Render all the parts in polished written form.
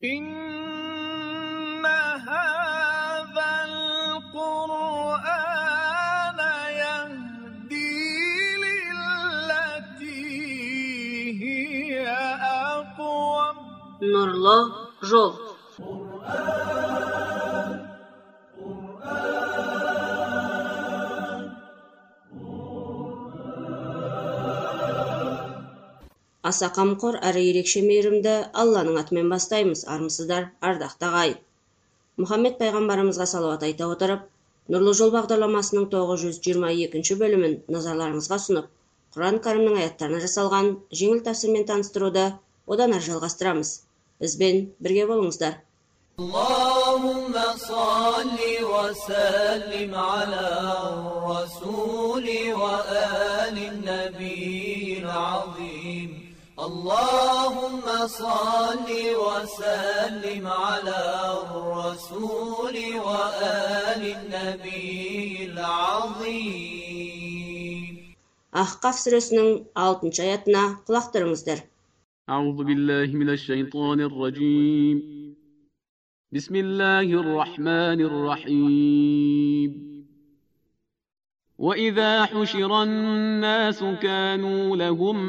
إن هذا القرآن يهدي للتي هي أقوم. Nurlu Jol. Аса қамқор әрі ерекше мейірімді Алланың атымен бастаймыз, армысыздар, ардақты ағайын. Мұхаммед пайғамбарымызға салауат айта отырып, Нұрлы жол бағдарламасының 922 бөлімін назарларыңызға сұнып, Құран кәрімнің аяттарына жасалған жеңіл тәпсірмен таныстыруды одан әрі жалғастырамыз. Бізбен бірге болыңыздар. Аллахумма салли ва саллим аля расули ва алин набiyil azim. Allahumma salli wa sallim ala rasuli wa alin nabiyil azim. Ахқаф сүресінің 6-шы аятына құлақ түріңіздер. Аузу биллахи минаш шайтанир раджим. Бисмиллахир рахманир рахим. وإذا حشر الناس كانوا لهم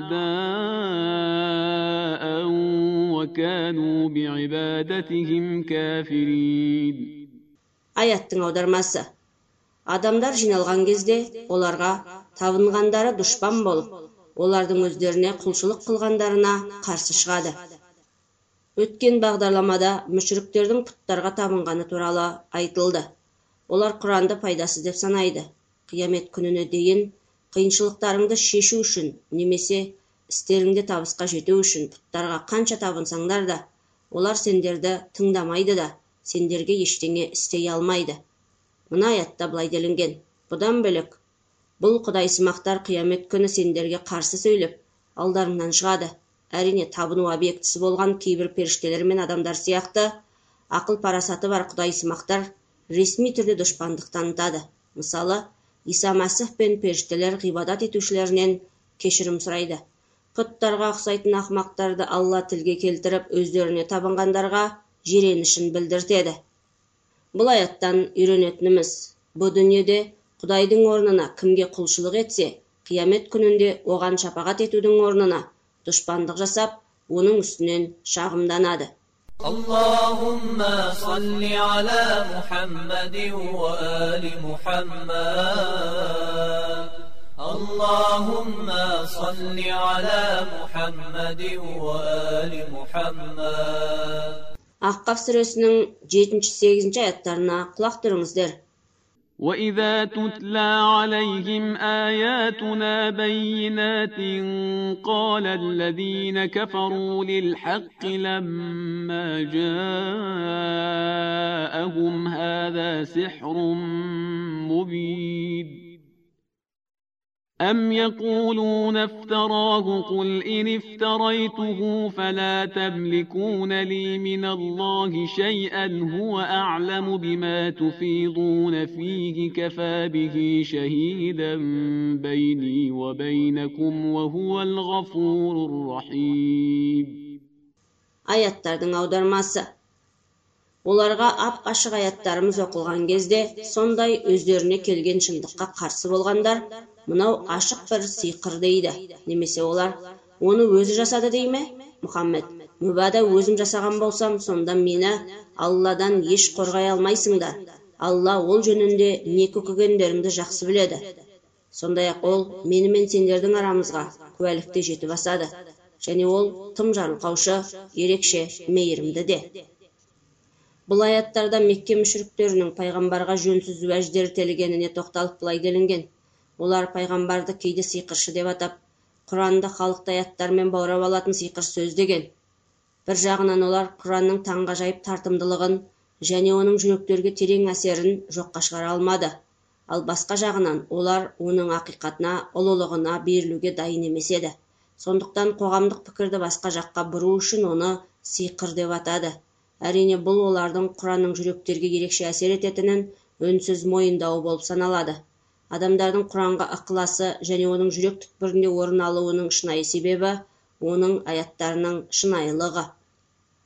أعداء وكانوا بعبادتهم كافرين. Аяттың аудармасы. Адамдар жиналған кезде оларға табынғандары дұшпан болып, олардың өздеріне құлшылық қылғандарына қарсы шығады. Өткен бағдарламада мүшриктердің пұттарға табынғаны туралы айтылды. Олар Құранды пайдасыз деп санайды. Қиямет күніне дейін қиыншылықтарыңды шешу үшін немесе істеріңде табысқа жету үшін пұттарға қанша табынсаңдар да, олар сендерді тыңдамайды да, сендерге ештеңе істей алмайды. Мына аятта былай делінген: бұдан бөлек, бұл құдайсымақтар қиямет күні сендерге қарсы сөйлеп, алдарыңнан шығады. Әрине табыну объектісі болған кейбір періштелер мен адамдар сияқты ақыл парасаты бар құдайсымақтар ресми түрде дұшпандық танытады. Мысалы, Иса Мәсіх пен періштелер ғибадат етушілерінен кешірім сұрайды. Пұттарға ұқсайтын ақымақтарды Алла тілге келтіріп, өздеріне табынғандарға жиренішін білдіртеді. Бұл аяттан үйренетініміз, бұл дүниеде Құдайдың орнына кімге құлшылық етсе, қиямет күнінде оған шапағат етудің орнына дұшпандық жасап, оның үстінен шағымданады. Allahumma salli ala Muhammadin wa ali Muhammad. Allahumma salli ala Muhammadin wa ali Muhammad. Ахқаф сүресінің 7-8 аяттарына құлақ түріңіздер. وإذا تتلى عليهم آياتنا بينات قال الذين كفروا للحق لما جاءهم هذا سحر مبين أم يقولون افتراه قل إن افتريته فلا تملكون لي من الله شيئا هو أعلم بما تفيضون فيه كفى به شهيدا بيني وبينكم وهو الغفور الرحيم. Аяттардың аудармасы. Оларға ап-ашық аяттарымыз оқылған кезде, сондай өздеріне келген шындыққа қарсы болғандар, мынау ашық бір сиқыр дейді. Немесе олар, оны өзі жасады дей ме? Мұхаммед, мүбада өзім жасаған болсам, сонда мені Алладан еш қорғай алмайсыңдар. Алла ол жөнінде не көкігендеріңді жақсы біледі. Сондай-ақ ол мені мен сендердің арамызға куәлікте жетіп асады. Және ол тым жарылқаушы, ерекше, мейірімді де. Бұл аяттарда Мекке мүшриктерінің пайғамбарға жөнсіз уәждер телегеніне тоқталып былай делінген: олар пайғамбарды кейде сиқыршы деп атап, Құранды халықты аяттармен баурап алатын сиқыр сөз деген. Бір жағынан олар Құранның таңғажайып тартымдылығын және оның жүректерге терең әсерін жоққа шығара алмады. Ал басқа жағынан олар оның ақиқатына, ұлылығына берілуге дайын емес еді. Сондықтан қоғамдық пікірді басқа жаққа бұру үшін оны сиқыр деп атады. Әрине бұл олардың Құранның жүректерге ерекше әсер ететінін үнсіз мойындауы болып саналады. Адамдардың Құранға ықыласы және оның жүрек түкпірінде орын алуының шынайы себебі оның аяттарының шынайылығы.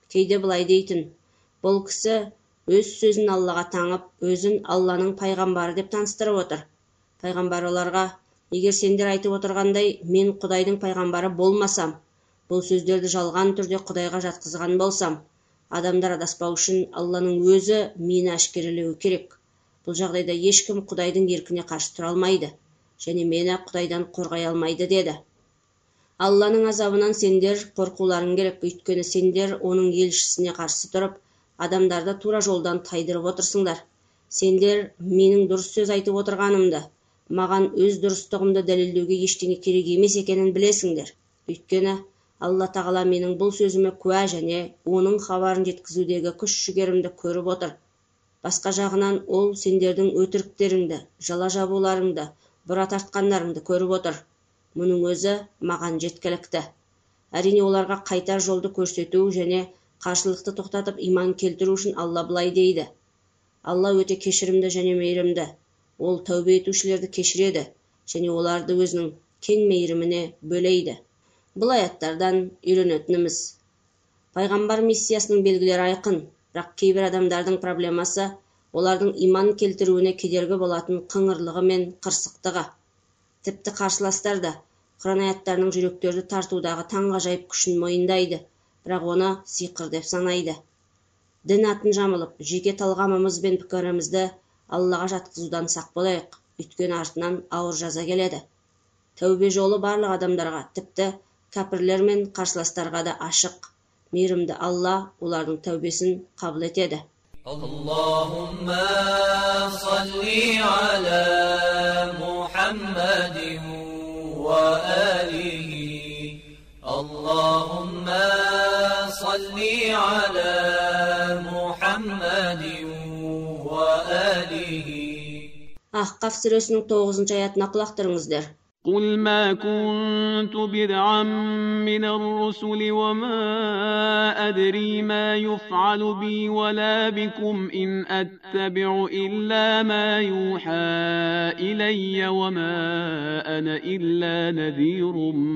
Кейде былай дейтін: бұл кісі өз сөзін Аллаға таңып, өзін Алланың пайғамбары деп таныстырып отыр. Пайғамбар оларға: егер сендер айтып отырғандай мен Құдайдың пайғамбары болмасам, бұл сөздерді жалған түрде Құдайға жатқызған болсам, адамдар адаспау үшін Алланың өзі мені әшкерелеуі керек. Бұл жағдайда ешкім Құдайдың еркіне қарсы тұра алмайды, және мені Құдайдан қорғай алмайды деді. Алланың азабынан сендер қорқуларың керек, өйткені сендер оның елшісіне қарсы тұрып, адамдарды тура жолдан тайдырып отырсыңдар. Сендер менің дұрыс сөз айтып отырғанымды, маған өз дұрыстығымды дәлелдеуге ештеңе керек емес екенін білесіңдер. Өйткені Алла тағала менің бұл сөзіме куә және оның хабарын жеткізудегі күш-жігерімді көріп отыр. Басқа жағынан ол сендердің өтіріктеріңді, жала жабуларыңды, бұра тартқандарыңды көріп отыр. Мұның өзі маған жеткілікті. Әрине оларға қайтар жолды көрсету және қарсылықты тоқтатып иман келтіру үшін Алла былай дейді: Алла өте кешірімді және мейірімді. Ол тәубе етушілерді кешіреді және оларды өзінің кең мейіріміне бөлейді. Бұл аяттардан үйренетініміз: пайғамбар миссиясының белгілері айқын, бірақ кейбір адамдардың проблемасы олардың иман келтіруіне кедергі болатын қыңырлығы мен қырсықтығы. Тіпті қарсыластар да Құран аяттарының жүректерді тартудағы таңғажайып күшін мойындайды, бірақ оны сиқыр деп санайды. Дін атын жамылып, жеке талғамымыз бен пікірімізді Аллаға жатқызудан сақ болайық, өйткені артынан ауыр жаза келеді. Тәубе жолы барлық адамдарға, тіпті кәпірлер мен қарсыластарға да ашық. Мейірімді Алла олардың тәубесін қабыл етеді. Аллахумма салли аля Мухаммадин ва алихи. Аллахумма салли аля Мухаммадин ва алихи. Ахқаф сүресінің 9-шы аятына құлақ түріңіздер. قل ما كنت بدعا من الرسل وما أدري ما يفعل بي ولا بكم إن أتبع إلا ما يوحى إلي وما أنا إلا نذير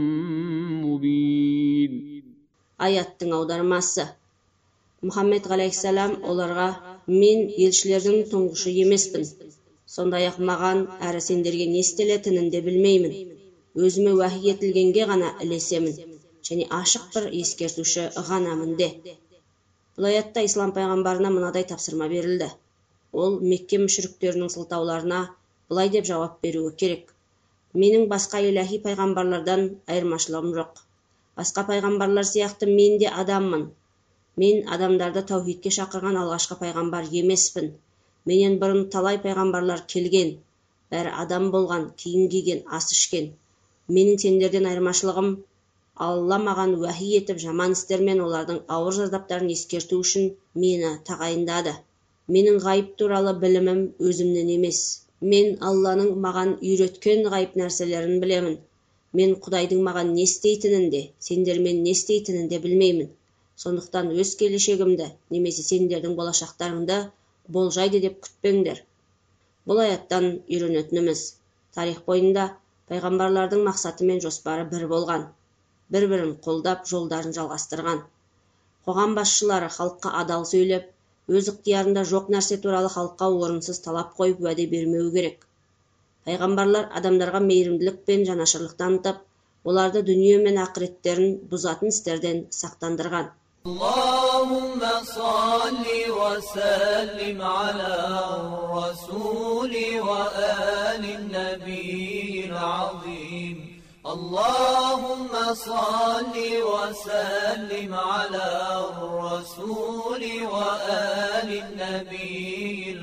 مبين. Аяттың аудармасы: Мұхаммед ғалейхиссалам оларға: мен елшілердің тұңғышы емеспін. Сондай-ақ маған әрі сендерге не істелетінін де білмеймін. Өзіме уәхи етілгенге ғана ілесемін, және ашық бір ескертуші ғанамын де. Бұл аятта ислам пайғамбарына мынадай тапсырма берілді. Ол Мекке мүшриктерінің сылтауларына былай деп жауап беруі керек: менің басқа иләһи пайғамбарлардан айырмашылығым жоқ. Басқа пайғамбарлар сияқты мен де адаммын. Мен адамдарды таухидке шақырған алғашқы пайғамбар емеспін. Менен бұрын талай пайғамбарлар келген, бәрі адам болған, киім киген, ас ішкен. Менің сендерден айырмашылығым: Алла маған уәхи етіп жаман істер мен олардың ауыр зардаптарын ескерту үшін мені тағайындады. Менің ғайып туралы білімім өзімнен емес. Мен Алланың маған үйреткен ғайып нәрселерін білемін. Мен Құдайдың маған не істейтінін де, сендермен не істейтінін де білмеймін. Сондықтан өз келешегімді немесе сендердің болашақтарыңды болжайды деп күтпеңдер. Бұл аяттан үйренетініміз: тарих бойында пайғамбарлардың мақсаты мен жоспары бір болған. Бір-бірін қолдап, жолдарын жалғастырған. Қоғам басшылары халыққа адал сөйлеп, өз ықтиярында жоқ нәрсе туралы халыққа орынсыз талап қойып уәде бермеу керек. Пайғамбарлар адамдарға мейірімділік пен жанашырлық танытып, оларды дүние мен ақыреттерін бұзатын істерден сақтандырған. اللهم صل وسلم على الرسول وآل النبي العظيم. اللهم صل وسلم على الرسول وآل النبي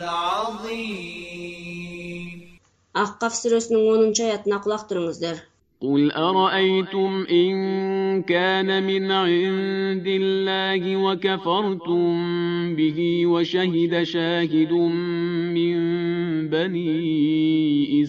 العظيم. Аққаф сүресінің 10-шы аятына құлақ түріңіздер. قل أرأيتم إن كان من عند الله وكفرتم به وشهد شاهد من بني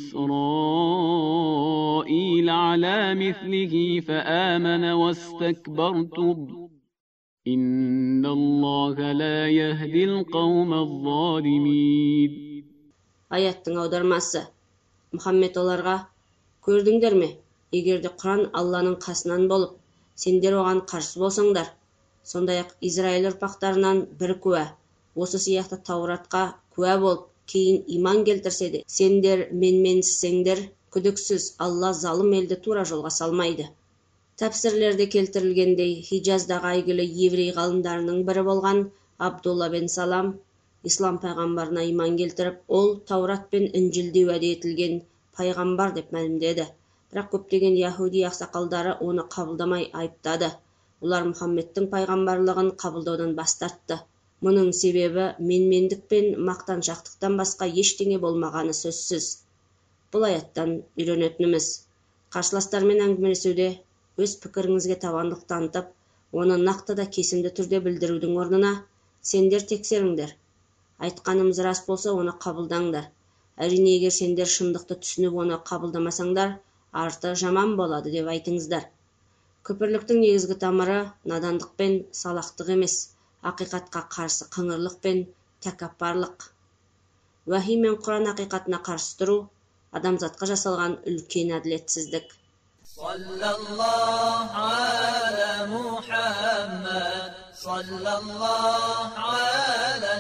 إسرائيل على مثله فآمن واستكبرتم إن الله لا يهدي القوم الظالمين. Аяттың аудармасы: Мұхаммед оларға: көрдіңдер ме? Егерде Құран Алланың қасынан болып, сендер оған қарсы болсаңдар, Сондай-ақ Израиль ұрпақтарынан бір куә, осы сияқты Тауратқа куә болып, кейін иман келтірсе де, сендер менменсісеңдер, күдіксіз Алла залым елді тура жолға салмайды. Тәпсірлерде келтірілгендей, Хиджаздағы әйгілі еврей ғалымдарының бірі болған Абдулла бен Салам ислам пайғамбарына иман келтіріп, ол Таурат пен Инжилде уәде етілген пайғамбар деп мәлімдеді. Бірақ көптеген яһуди ақсақалдары оны қабылдамай айыптады. Олар Мұхаммедтің пайғамбарлығын қабылдаудан бас тартты. Мұның себебі менмендік пен мақтаншақтықтан басқа ештеңе болмағаны сөзсіз. Бұл аяттан үйренетініміз: қарсыластармен әңгімелесуде өз пікіріңізге табандылық танытып, оны нақты да кесімді түрде білдірудің орнына, сендер тексеріңдер. Айтқанымыз рас болса, оны қабылдаңдар. Әрине, егер сендер шындықты түсініп, оны қабылдамасаңдар, арты жаман болады деп айтыңыздар. Күпірліктің негізгі тамыры надандық пен салақтық емес, ақиқатқа қарсы қыңырлық пен тәкаппарлық. Уәхи мен Құран ақиқатына қарсы тұру адамзатқа жасалған үлкен әділетсіздік. Саллаллаху аля Мухаммад, саллаллаху аля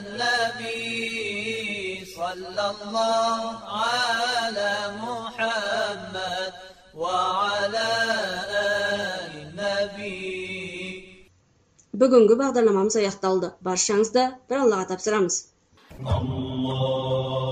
наби, саллаллаху аля Мухаммад ва аля али наби. Бүгінгі бағдарламамыз аяқталды. Баршаңызды бір Аллаға тапсырамыз.